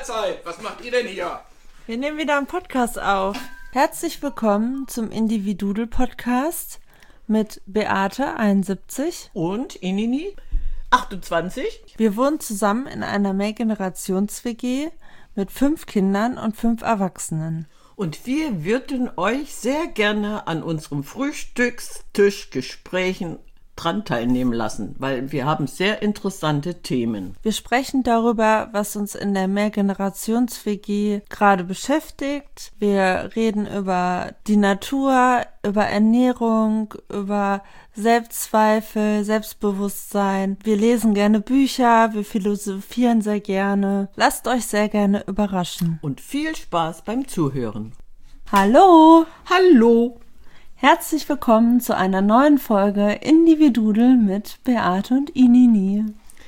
Mahlzeit! Was macht ihr denn hier? Wir nehmen wieder einen Podcast auf. Herzlich willkommen zum Individudel-Podcast mit Beate, 71. Und Inini, 28. Wir wohnen zusammen in einer Mehrgenerations-WG mit 5 Kindern und 5 Erwachsenen. Und wir würden euch sehr gerne an unserem Frühstückstischgesprächen dran teilnehmen lassen, weil wir haben sehr interessante Themen. Wir sprechen darüber, was uns in der Mehrgenerations-WG gerade beschäftigt. Wir reden über die Natur, über Ernährung, über Selbstzweifel, Selbstbewusstsein. Wir lesen gerne Bücher, wir philosophieren sehr gerne. Lasst euch sehr gerne überraschen. Und viel Spaß beim Zuhören. Hallo! Hallo! Herzlich willkommen zu einer neuen Folge Individudel mit Beate und Inini.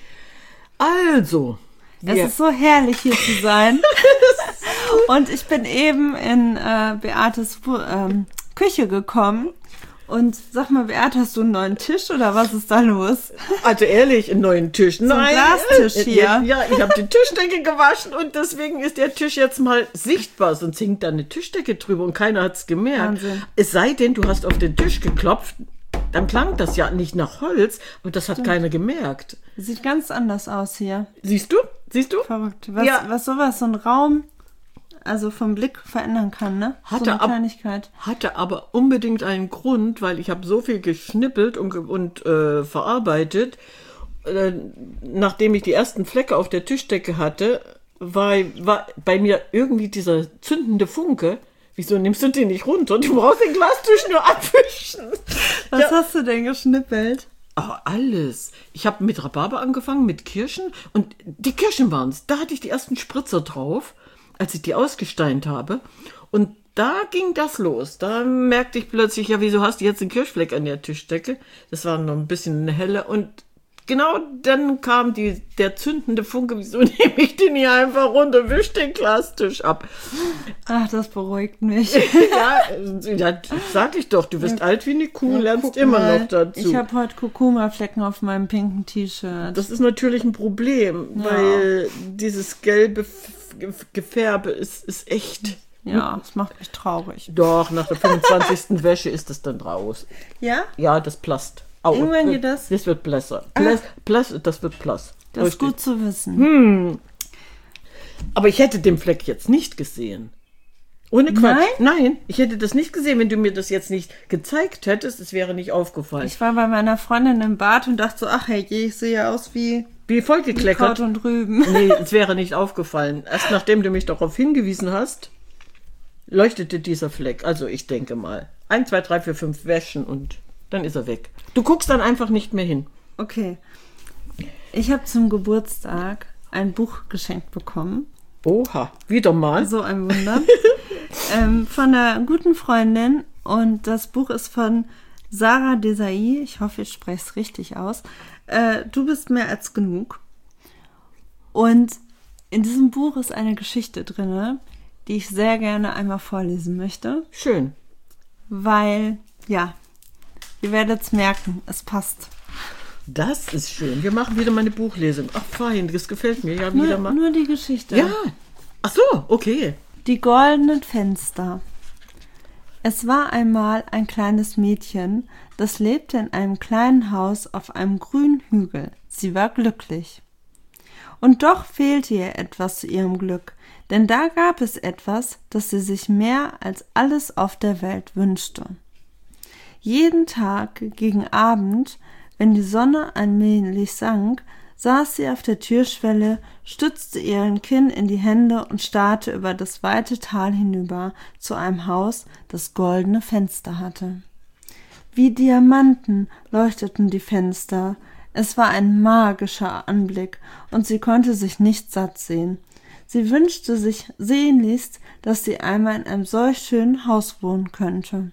Also, es ist so herrlich hier zu sein. Und ich bin eben in Beates Küche gekommen. Und sag mal, Beate, hast du einen neuen Tisch oder was ist da los? Also ehrlich, einen neuen Tisch. So ein Glastisch hier. Ja, ich habe die Tischdecke gewaschen und deswegen ist der Tisch jetzt mal sichtbar. Sonst hängt da eine Tischdecke drüber und keiner hat's gemerkt. Wahnsinn. Es sei denn, du hast auf den Tisch geklopft, dann klang das ja nicht nach Holz, aber das hat keiner gemerkt. Sieht ganz anders aus hier. Siehst du? Verrückt. Ja. Was sowas, so ein Raum, also vom Blick verändern kann, ne? So eine Kleinigkeit. Hatte aber unbedingt einen Grund, weil ich habe so viel geschnippelt und verarbeitet. Nachdem ich die ersten Flecke auf der Tischdecke hatte, war bei mir irgendwie dieser zündende Funke. Wieso nimmst du den nicht runter? Du brauchst den Glastisch nur abwischen. Was hast du denn geschnippelt? Oh, alles. Ich habe mit Rhabarber angefangen, mit Kirschen. Und die Kirschen waren's. Da hatte ich die ersten Spritzer drauf, als ich die ausgesteint habe. Und da ging das los. Da merkte ich plötzlich, ja, wieso hast du jetzt einen Kirschfleck an der Tischdecke? Das war noch ein bisschen helle. Und genau dann kam der zündende Funke. Wieso nehme ich den hier einfach runter, wisch den Glastisch ab? Ach, das beruhigt mich. Ja, sag ich doch, du wirst alt wie eine Kuh, lernst immer noch dazu. Ich habe heute Kurkuma-Flecken auf meinem pinken T-Shirt. Das ist natürlich ein Problem, weil dieses gelbe Gefärbe ist echt. Ja, das macht mich traurig. Doch, nach der 25. Wäsche ist das dann raus. Ja? Ja, das plast. Irgendwann geht das? Das wird blässer. Das wird blass. Das ist gut zu wissen. Aber ich hätte den Fleck jetzt nicht gesehen. Ohne Quatsch. Nein, ich hätte das nicht gesehen, wenn du mir das jetzt nicht gezeigt hättest. Es wäre nicht aufgefallen. Ich war bei meiner Freundin im Bad und dachte so, ach hey, ich sehe aus wie vollgekleckert. Kraut und Rüben. Nee, es wäre nicht aufgefallen. Erst nachdem du mich darauf hingewiesen hast, leuchtete dieser Fleck. Also ich denke mal, 1, 2, 3, 4, 5 Wäschen und dann ist er weg. Du guckst dann einfach nicht mehr hin. Okay. Ich habe zum Geburtstag ein Buch geschenkt bekommen. Oha, wieder mal. So ein Wunder. Von einer guten Freundin. Und das Buch ist von Sarah Desai. Ich hoffe, ich spreche es richtig aus. Du bist mehr als genug. Und in diesem Buch ist eine Geschichte drin, die ich sehr gerne einmal vorlesen möchte. Schön. Weil, ja, ihr werdet es merken, es passt. Das ist schön. Wir machen wieder mal eine Buchlesung. Ach fein, das gefällt mir ja wieder mal. Nur die Geschichte. Ja. Ach so, okay. Die goldenen Fenster. Es war einmal ein kleines Mädchen, das lebte in einem kleinen Haus auf einem grünen Hügel. Sie war glücklich. Und doch fehlte ihr etwas zu ihrem Glück, denn da gab es etwas, das sie sich mehr als alles auf der Welt wünschte. Jeden Tag gegen Abend, wenn die Sonne allmählich sank, saß sie auf der Türschwelle, stützte ihren Kinn in die Hände und starrte über das weite Tal hinüber zu einem Haus, das goldene Fenster hatte. Wie Diamanten leuchteten die Fenster. Es war ein magischer Anblick, und sie konnte sich nicht satt sehen. Sie wünschte sich sehnlichst, dass sie einmal in einem solch schönen Haus wohnen könnte.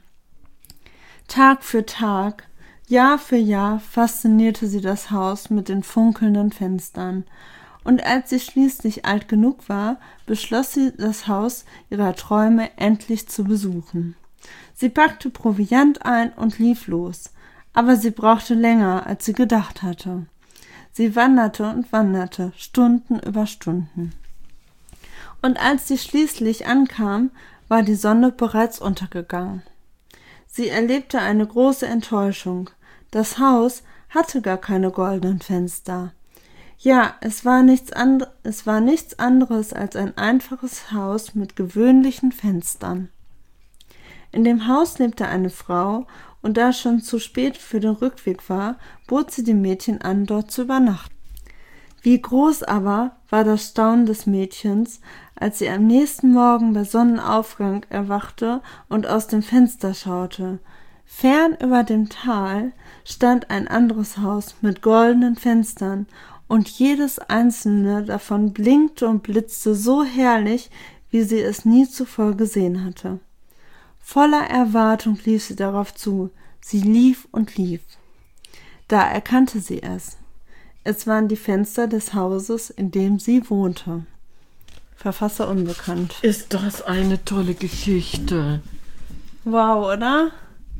Tag für Tag, Jahr für Jahr faszinierte sie das Haus mit den funkelnden Fenstern. Und als sie schließlich alt genug war, beschloss sie, das Haus ihrer Träume endlich zu besuchen. Sie packte Proviant ein und lief los, aber sie brauchte länger, als sie gedacht hatte. Sie wanderte und wanderte, Stunden über Stunden. Und als sie schließlich ankam, war die Sonne bereits untergegangen. Sie erlebte eine große Enttäuschung. Das Haus hatte gar keine goldenen Fenster. Ja, es war nichts anderes als ein einfaches Haus mit gewöhnlichen Fenstern. In dem Haus lebte eine Frau, und da es schon zu spät für den Rückweg war, bot sie dem Mädchen an, dort zu übernachten. Wie groß aber war das Staunen des Mädchens, als sie am nächsten Morgen bei Sonnenaufgang erwachte und aus dem Fenster schaute. Fern über dem Tal stand ein anderes Haus mit goldenen Fenstern, und jedes einzelne davon blinkte und blitzte so herrlich, wie sie es nie zuvor gesehen hatte. Voller Erwartung lief sie darauf zu. Sie lief und lief. Da erkannte sie es. Es waren die Fenster des Hauses, in dem sie wohnte. Verfasser unbekannt. Ist das eine tolle Geschichte? Wow, oder?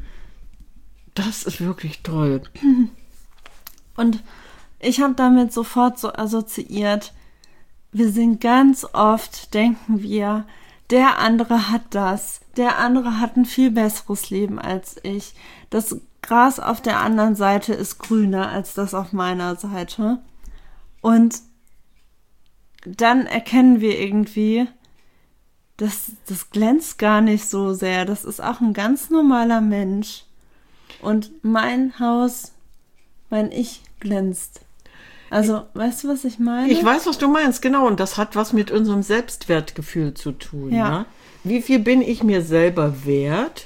Das ist wirklich toll. Und ich habe damit sofort so assoziiert, wir sind ganz oft, denken wir, der andere hat das, der andere hat ein viel besseres Leben als ich. Das Gras auf der anderen Seite ist grüner als das auf meiner Seite. Und dann erkennen wir irgendwie, das glänzt gar nicht so sehr. Das ist auch ein ganz normaler Mensch. Und mein Haus, mein Ich glänzt. Also, weißt du, was ich meine? Ich weiß, was du meinst, genau. Und das hat was mit unserem Selbstwertgefühl zu tun. Ja. Wie viel bin ich mir selber wert,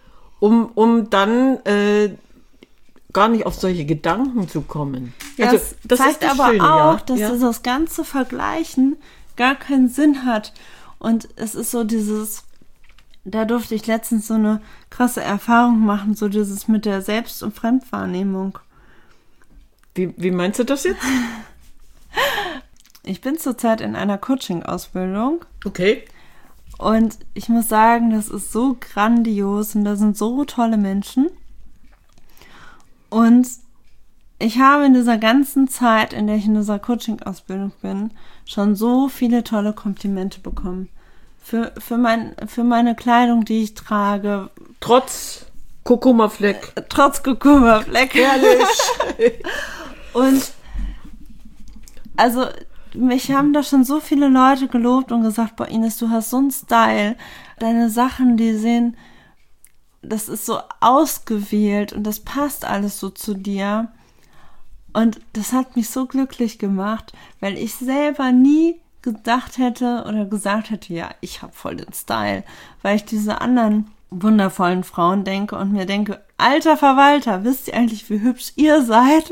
um dann gar nicht auf solche Gedanken zu kommen. Ja, also, das zeigt ist das aber Schöne, auch, dass ja. das ganze Vergleichen gar keinen Sinn hat. Und es ist so dieses, da durfte ich letztens so eine krasse Erfahrung machen, so dieses mit der Selbst- und Fremdwahrnehmung. Wie meinst du das jetzt? Ich bin zurzeit in einer Coaching-Ausbildung. Okay. Und ich muss sagen, das ist so grandios und da sind so tolle Menschen. Und ich habe in dieser ganzen Zeit, in der ich in dieser Coaching-Ausbildung bin, schon so viele tolle Komplimente bekommen. Für meine Kleidung, die ich trage. Trotz Kurkuma-Fleck. Trotz Kurkuma-Fleck. Herrlich. Und also mich haben da schon so viele Leute gelobt und gesagt, boah Ines, du hast so einen Style. Deine Sachen, die sehen, das ist so ausgewählt und das passt alles so zu dir. Und das hat mich so glücklich gemacht, weil ich selber nie gedacht hätte oder gesagt hätte, ja, ich habe voll den Style, weil ich diese anderen wundervollen Frauen denke und mir denke, alter Verwalter, wisst ihr eigentlich, wie hübsch ihr seid?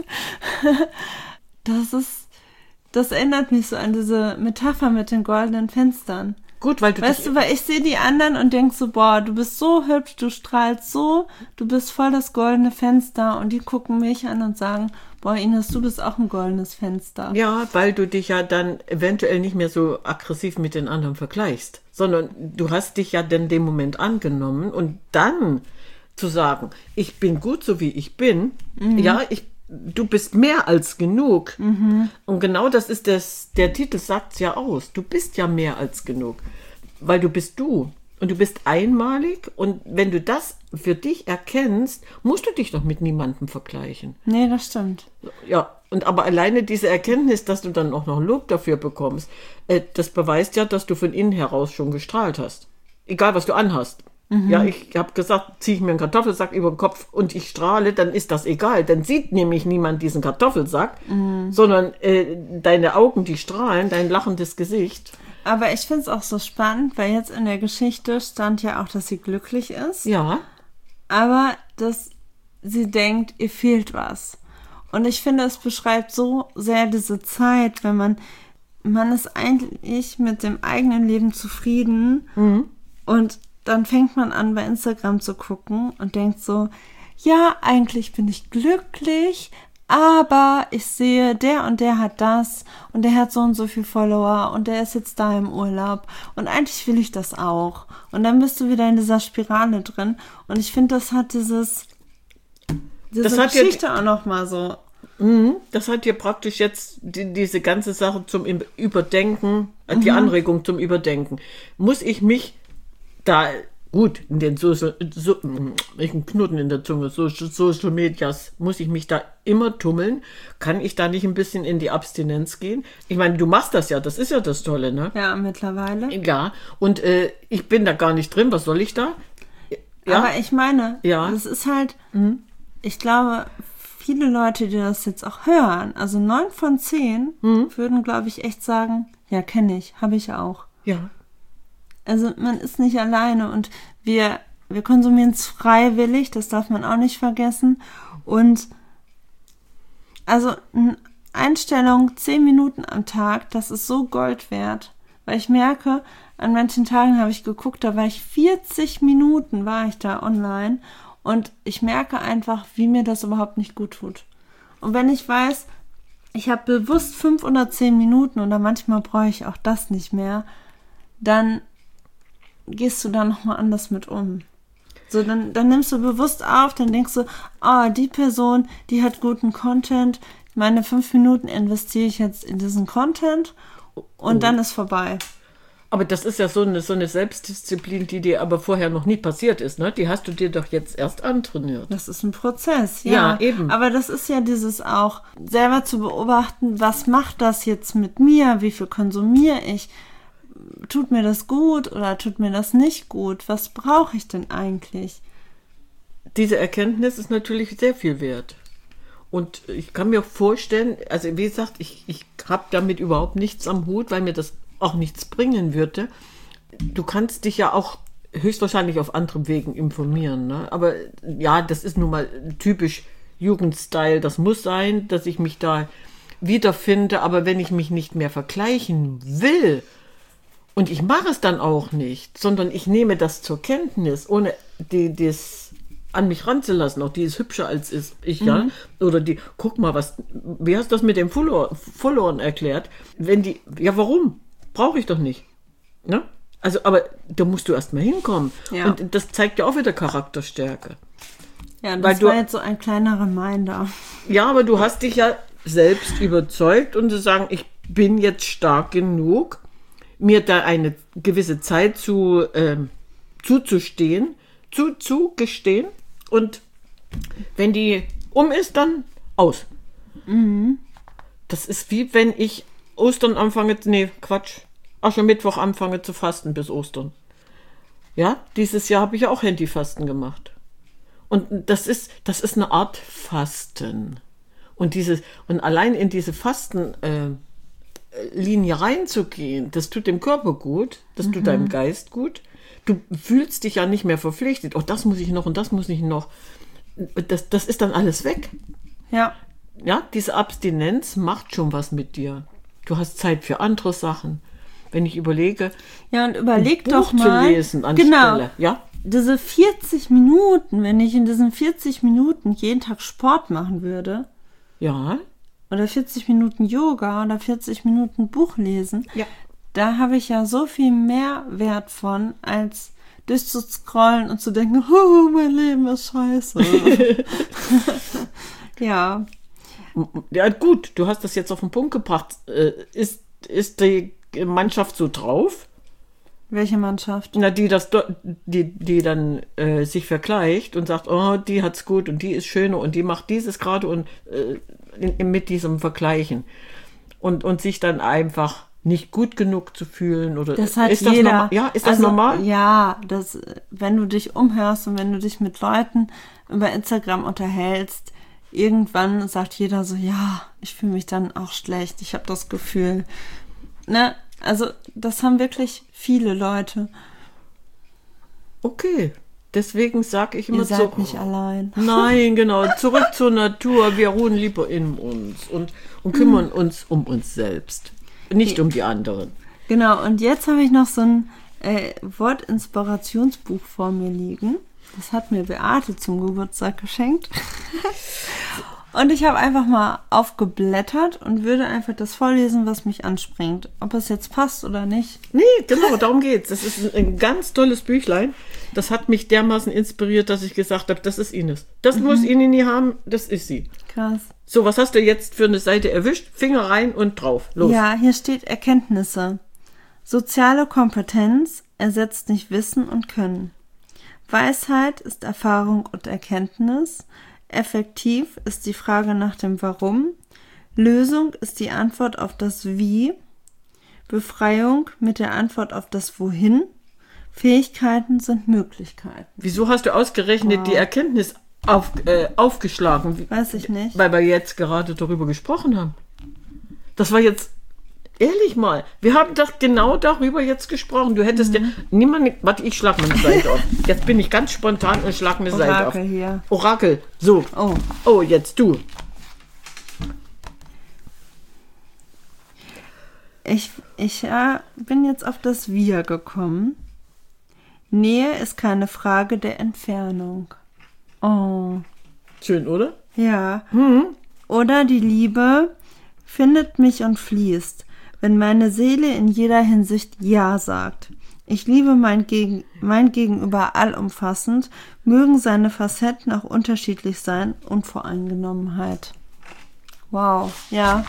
Das erinnert mich so an diese Metapher mit den goldenen Fenstern. Gut, weil weil ich sehe die anderen und denke so, boah, du bist so hübsch, du strahlst so, du bist voll das goldene Fenster und die gucken mich an und sagen, boah, Ines, du bist auch ein goldenes Fenster. Ja, weil du dich ja dann eventuell nicht mehr so aggressiv mit den anderen vergleichst, sondern du hast dich ja dann dem Moment angenommen und dann zu sagen, ich bin gut so wie ich bin, ja, du bist mehr als genug. Und genau das ist der Titel sagt's ja aus. Du bist ja mehr als genug, weil du bist du und du bist einmalig und wenn du das für dich erkennst, musst du dich doch mit niemandem vergleichen. Nee, das stimmt. Ja, und aber alleine diese Erkenntnis, dass du dann auch noch Lob dafür bekommst, das beweist ja, dass du von innen heraus schon gestrahlt hast. Egal, was du anhast. Ja, ich habe gesagt, ziehe ich mir einen Kartoffelsack über den Kopf und ich strahle, dann ist das egal. Dann sieht nämlich niemand diesen Kartoffelsack, sondern deine Augen, die strahlen, dein lachendes Gesicht. Aber ich finde es auch so spannend, weil jetzt in der Geschichte stand ja auch, dass sie glücklich ist. Ja. Aber dass sie denkt, ihr fehlt was. Und ich finde, es beschreibt so sehr diese Zeit, wenn man ist eigentlich mit dem eigenen Leben zufrieden und dann fängt man an, bei Instagram zu gucken und denkt so, ja, eigentlich bin ich glücklich, aber ich sehe, der und der hat das und der hat so und so viel Follower und der ist jetzt da im Urlaub und eigentlich will ich das auch. Und dann bist du wieder in dieser Spirale drin und ich finde, das hat diese Geschichte auch nochmal so Das hat dir praktisch jetzt diese ganze Sache zum Überdenken, die Anregung zum Überdenken. Muss ich mich da, gut, in den welchen Knoten in der Zunge, Social Medias, muss ich mich da immer tummeln? Kann ich da nicht ein bisschen in die Abstinenz gehen? Ich meine, du machst das ja, das ist ja das Tolle, ne? Ja, mittlerweile. Ja, und ich bin da gar nicht drin, was soll ich da? Ja? Aber ich meine, Ja. das ist halt, ich glaube, viele Leute, die das jetzt auch hören, also 9 von 10 würden, glaube ich, echt sagen, ja, kenne ich, habe ich auch. Ja. Also man ist nicht alleine und wir konsumieren es freiwillig, das darf man auch nicht vergessen. Und also eine Einstellung 10 Minuten am Tag, das ist so Gold wert. Weil ich merke, an manchen Tagen habe ich geguckt, da war ich 40 Minuten, war ich da online. Und ich merke einfach, wie mir das überhaupt nicht gut tut. Und wenn ich weiß, ich habe bewusst 5 oder 10 Minuten oder manchmal brauche ich auch das nicht mehr, dann gehst du da nochmal anders mit um. So, dann nimmst du bewusst auf, dann denkst du, die Person, die hat guten Content, meine 5 Minuten investiere ich jetzt in diesen Content und dann ist vorbei. Aber das ist ja so eine Selbstdisziplin, die dir aber vorher noch nie passiert ist, ne? Die hast du dir doch jetzt erst antrainiert. Das ist ein Prozess, Ja, eben. Aber das ist ja dieses auch, selber zu beobachten, was macht das jetzt mit mir, wie viel konsumiere ich, tut mir das gut oder tut mir das nicht gut, was brauche ich denn eigentlich? Diese Erkenntnis ist natürlich sehr viel wert. Und ich kann mir vorstellen, also wie gesagt, ich habe damit überhaupt nichts am Hut, weil mir das auch nichts bringen würde. Du kannst dich ja auch höchstwahrscheinlich auf anderen Wegen informieren, ne? Aber ja, das ist nun mal typisch Jugendstyle. Das muss sein, dass ich mich da wiederfinde. Aber wenn ich mich nicht mehr vergleichen will, und ich mache es dann auch nicht, sondern ich nehme das zur Kenntnis, ohne das an mich ranzulassen, auch die ist hübscher als ich, ja, oder die, guck mal, wie hast du das mit dem Followern erklärt? Warum? Brauche ich doch nicht. Ne? Also, aber da musst du erst mal hinkommen. Ja. Und das zeigt ja auch wieder Charakterstärke. Ja, das war jetzt so ein kleiner Reminder. Ja, aber du hast dich ja selbst überzeugt und zu sagen, ich bin jetzt stark genug, mir da eine gewisse Zeit zugestehen und wenn die ist, dann aus. Das ist wie wenn ich Aschermittwoch anfange zu fasten bis Ostern. Ja, dieses Jahr habe ich ja auch Handyfasten gemacht. Und das ist eine Art Fasten. Und allein in diese Fastenlinie reinzugehen, das tut dem Körper gut, das tut deinem Geist gut. Du fühlst dich ja nicht mehr verpflichtet. Oh, das muss ich noch und das muss ich noch. Das ist dann alles weg. Ja. Ja, diese Abstinenz macht schon was mit dir. Du hast Zeit für andere Sachen. Wenn ich überlege, ja, und überleg ein doch Buch mal, zu lesen anstelle. Ja? Diese 40 Minuten, wenn ich in diesen 40 Minuten jeden Tag Sport machen würde, Ja. oder 40 Minuten Yoga oder 40 Minuten Buch lesen, Ja. da habe ich ja so viel mehr Wert von, als durchzuscrollen und zu denken, oh, mein Leben ist scheiße. Ja. Ja, gut, du hast das jetzt auf den Punkt gebracht. Ist die Mannschaft so drauf? Welche Mannschaft? Na, die dann sich vergleicht und sagt, oh, die hat's gut und die ist schöner und die macht dieses gerade und mit diesem Vergleichen. Und sich dann einfach nicht gut genug zu fühlen oder das hat ist jeder. Ist das normal? Ja, wenn du dich umhörst und wenn du dich mit Leuten über Instagram unterhältst, irgendwann sagt jeder so, ja, ich fühle mich dann auch schlecht, ich habe das Gefühl. Ne? Also das haben wirklich viele Leute. Okay, deswegen sage ich immer Ihr seid nicht allein. Nein, genau, zurück zur Natur, wir ruhen lieber in uns und kümmern uns um uns selbst, nicht um die anderen. Genau, und jetzt habe ich noch so ein Wortinspirationsbuch vor mir liegen. Das hat mir Beate zum Geburtstag geschenkt. Und ich habe einfach mal aufgeblättert und würde einfach das vorlesen, was mich anspringt. Ob es jetzt passt oder nicht. Nee, genau, darum geht's. Das ist ein ganz tolles Büchlein. Das hat mich dermaßen inspiriert, dass ich gesagt habe, das ist Ines. Das muss Inini haben, das ist sie. Krass. So, was hast du jetzt für eine Seite erwischt? Finger rein und drauf. Los. Ja, hier steht Erkenntnisse. Soziale Kompetenz ersetzt nicht Wissen und Können. Weisheit ist Erfahrung und Erkenntnis. Effektiv ist die Frage nach dem Warum. Lösung ist die Antwort auf das Wie. Befreiung mit der Antwort auf das Wohin. Fähigkeiten sind Möglichkeiten. Wieso hast du ausgerechnet die Erkenntnis aufgeschlagen? Weiß ich nicht. Weil wir jetzt gerade darüber gesprochen haben. Das war jetzt, ehrlich mal, wir haben doch genau darüber jetzt gesprochen. Du hättest ja niemand, warte, ich schlag meine Seite auf. Jetzt bin ich ganz spontan und schlag eine Seite auf. Orakel hier. Orakel, so. Oh. Oh, jetzt du. Ich bin jetzt auf das Wir gekommen. Nähe ist keine Frage der Entfernung. Oh. Schön, oder? Ja. Oder die Liebe findet mich und fließt, wenn meine Seele in jeder Hinsicht Ja sagt. Ich liebe mein Gegenüber allumfassend, mögen seine Facetten auch unterschiedlich sein, Unvoreingenommenheit. Wow, ja.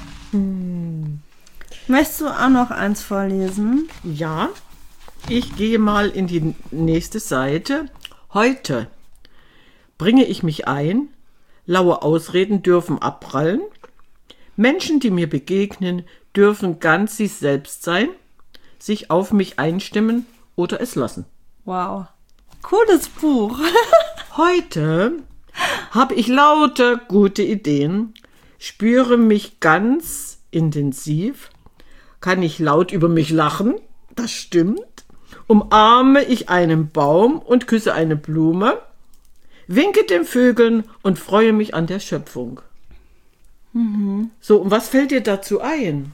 Möchtest du auch noch eins vorlesen? Ja, ich gehe mal in die nächste Seite. Heute bringe ich mich ein, laue Ausreden dürfen abprallen, Menschen, die mir begegnen, dürfen ganz sich selbst sein, sich auf mich einstimmen oder es lassen. Wow, cooles Buch. Heute habe ich lauter gute Ideen, spüre mich ganz intensiv, kann ich laut über mich lachen, das stimmt, umarme ich einen Baum und küsse eine Blume, winke den Vögeln und freue mich an der Schöpfung. So, und was fällt dir dazu ein?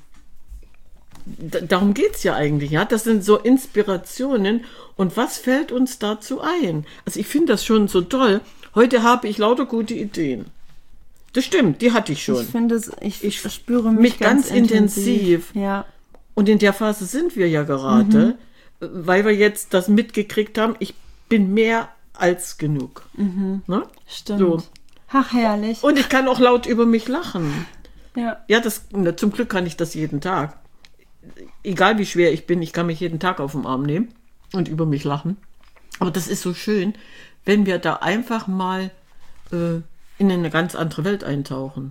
Darum geht es ja eigentlich, ja. Das sind so Inspirationen. Und was fällt uns dazu ein? Also ich finde das schon so toll. Heute habe ich lauter gute Ideen. Das stimmt, die hatte ich schon. Ich finde es, ich spüre mich ganz intensiv. Ja. Und in der Phase sind wir ja gerade, weil wir jetzt das mitgekriegt haben, ich bin mehr als genug. Ne? Stimmt. So. Ach, herrlich. Und ich kann auch laut über mich lachen. Ja. Ja, zum Glück kann ich das jeden Tag. Egal wie schwer ich bin, ich kann mich jeden Tag auf den Arm nehmen und über mich lachen. Aber das ist so schön, wenn wir da einfach mal in eine ganz andere Welt eintauchen.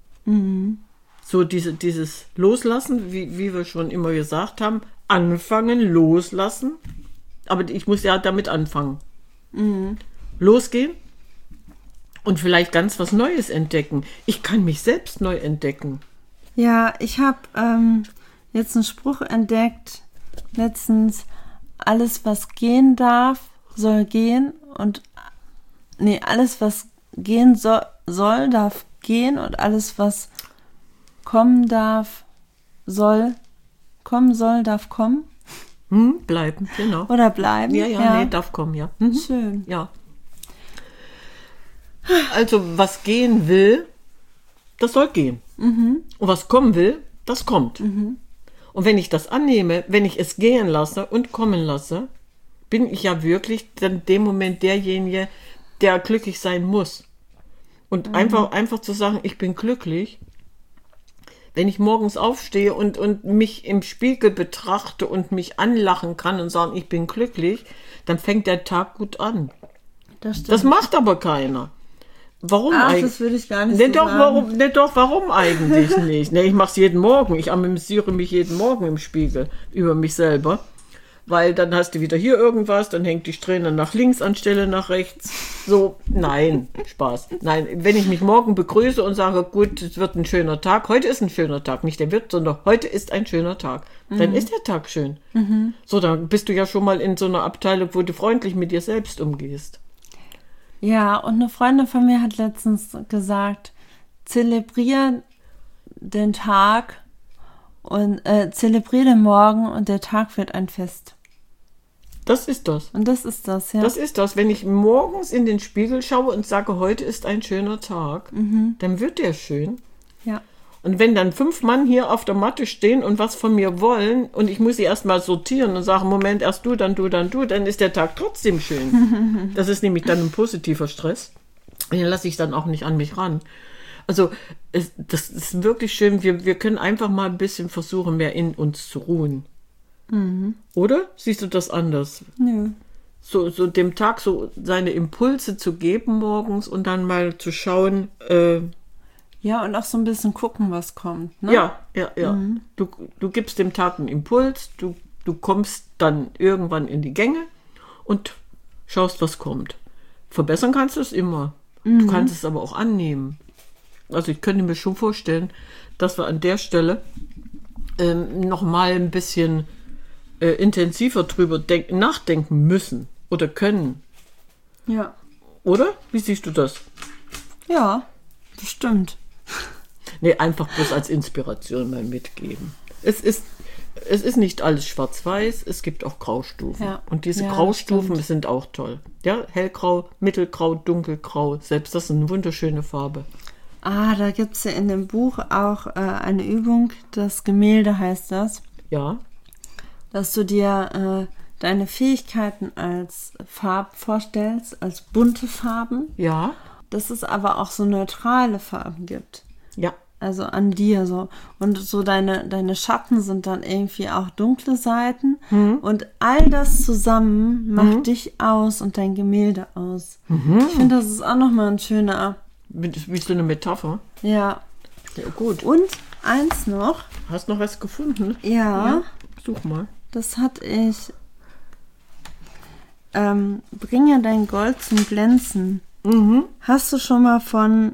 So dieses Loslassen, wie wir schon immer gesagt haben, anfangen, loslassen. Aber ich muss ja damit anfangen. Losgehen und vielleicht ganz was Neues entdecken. Ich kann mich selbst neu entdecken. Ja, ich habe jetzt einen Spruch entdeckt, letztens, alles was gehen darf, soll gehen alles was gehen soll, darf gehen und alles was kommen darf, darf kommen. Bleiben, genau. Oder bleiben. Ja, nee, darf kommen, ja. Schön. Ja. Also, was gehen will, das soll gehen. Und was kommen will, das kommt. Und wenn ich das annehme, wenn ich es gehen lasse und kommen lasse, bin ich ja wirklich dann in dem Moment derjenige, der glücklich sein muss. Und einfach zu sagen, ich bin glücklich, wenn ich morgens aufstehe und mich im Spiegel betrachte und mich anlachen kann und sagen, ich bin glücklich, dann fängt der Tag gut an. Das macht aber keiner. Warum eigentlich? Das würde ich gar nicht so sagen. Warum eigentlich nicht? Ich mache es jeden Morgen. Ich amüsiere mich jeden Morgen im Spiegel über mich selber. Weil dann hast du wieder hier irgendwas, dann hängt die Strähne nach links anstelle nach rechts. So, nein, Spaß. Nein, wenn ich mich morgen begrüße und sage, gut, es wird ein schöner Tag. Heute ist ein schöner Tag. Nicht der wird, sondern heute ist ein schöner Tag. Dann ist der Tag schön. So, dann bist du ja schon mal in so einer Abteilung, wo du freundlich mit dir selbst umgehst. Ja, und eine Freundin von mir hat letztens gesagt, zelebriere den Tag und zelebriere den Morgen und der Tag wird ein Fest. Das ist das. Und das ist das, ja. Das ist das. Wenn ich morgens in den Spiegel schaue und sage, heute ist ein schöner Tag, dann wird der schön. Ja. Und wenn dann 5 Mann hier auf der Matte stehen und was von mir wollen und ich muss sie erstmal sortieren und sagen, Moment, erst du, dann ist der Tag trotzdem schön. Das ist nämlich dann ein positiver Stress. Den lasse ich dann auch nicht an mich ran. Also das ist wirklich schön. Wir können einfach mal ein bisschen versuchen, mehr in uns zu ruhen. Oder? Siehst du das anders? Nö. So dem Tag so seine Impulse zu geben morgens und dann mal zu schauen, Ja, und auch so ein bisschen gucken, was kommt. Ne? ja. Du gibst dem Tag einen Impuls, du kommst dann irgendwann in die Gänge und schaust, was kommt. Verbessern kannst du es immer. Du kannst es aber auch annehmen. Also ich könnte mir schon vorstellen, dass wir an der Stelle noch mal ein bisschen intensiver drüber nachdenken müssen oder können. Ja. Oder? Wie siehst du das? Ja, bestimmt. Nee, einfach bloß als Inspiration mal mitgeben. Es ist nicht alles schwarz-weiß, es gibt auch Graustufen. Ja. Und diese Ja, Graustufen das sind auch toll. Ja, hellgrau, mittelgrau, dunkelgrau, selbst das ist eine wunderschöne Farbe. Da gibt es ja in dem Buch auch eine Übung, das Gemälde heißt das, Ja, dass du dir deine Fähigkeiten als Farb vorstellst, als bunte Farben, ja, dass es aber auch so neutrale Farben gibt. ja. Also an dir so. Und so deine Schatten sind dann irgendwie auch dunkle Seiten. Und all das zusammen macht dich aus und dein Gemälde aus. Ich finde, das ist auch nochmal ein schöner... Wie so eine Metapher. Ja. Ja, gut. Und eins noch. Hast noch was gefunden? Ja. Such mal. Das hatte ich. Bringe dein Gold zum Glänzen. Hast du schon mal von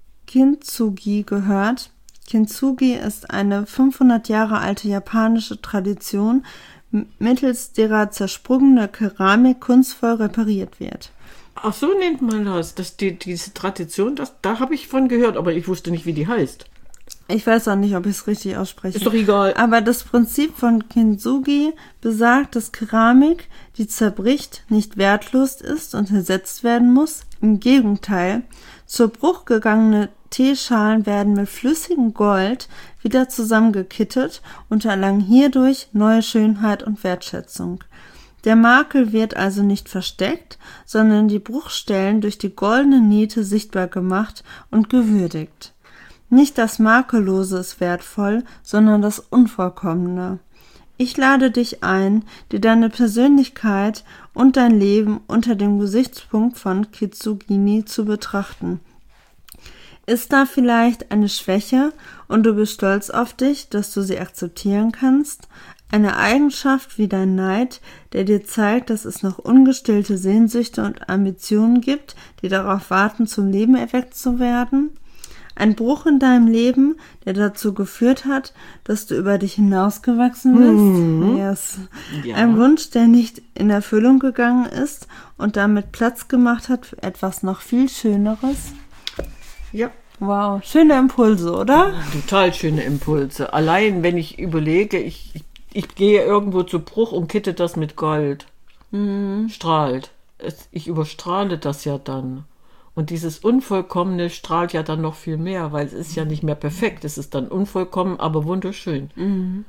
Kintsugi gehört? Kintsugi ist eine 500 Jahre alte japanische Tradition, mittels derer zersprungene Keramik kunstvoll repariert wird. Ach so nennt man das. Diese Tradition, da habe ich von gehört, aber ich wusste nicht, wie die heißt. Ich weiß auch nicht, ob ich es richtig ausspreche. Ist doch egal. Aber das Prinzip von Kintsugi besagt, dass Keramik, die zerbricht, nicht wertlos ist und ersetzt werden muss. Im Gegenteil, zur Bruch gegangene Teeschalen werden mit flüssigem Gold wieder zusammengekittet und erlangen hierdurch neue Schönheit und Wertschätzung. Der Makel wird also nicht versteckt, sondern die Bruchstellen durch die goldene Niete sichtbar gemacht und gewürdigt. Nicht das Makellose ist wertvoll, sondern das Unvollkommene. Ich lade dich ein, dir deine Persönlichkeit und dein Leben unter dem Gesichtspunkt von Kitsugini zu betrachten. Ist da vielleicht eine Schwäche und du bist stolz auf dich, dass du sie akzeptieren kannst? Eine Eigenschaft wie dein Neid, der dir zeigt, dass es noch ungestillte Sehnsüchte und Ambitionen gibt, die darauf warten, zum Leben erweckt zu werden? Ein Bruch in deinem Leben, der dazu geführt hat, dass du über dich hinausgewachsen bist? Yes. Ja. Ein Wunsch, der nicht in Erfüllung gegangen ist und damit Platz gemacht hat für etwas noch viel Schöneres? Ja. Wow, schöne Impulse, oder? Total schöne Impulse. Allein, wenn ich überlege, ich gehe irgendwo zu Bruch und kitte das mit Gold. Strahlt. Ich überstrahle das ja dann. Und dieses Unvollkommene strahlt ja dann noch viel mehr, weil es ist ja nicht mehr perfekt. Es ist dann unvollkommen, aber wunderschön.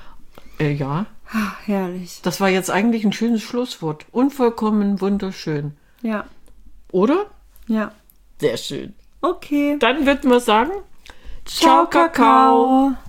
Ja. Ach, herrlich. Das war jetzt eigentlich ein schönes Schlusswort. Unvollkommen, wunderschön. Ja. Oder? Ja. Sehr schön. Okay. Dann würden wir sagen, Ciao, Kakao.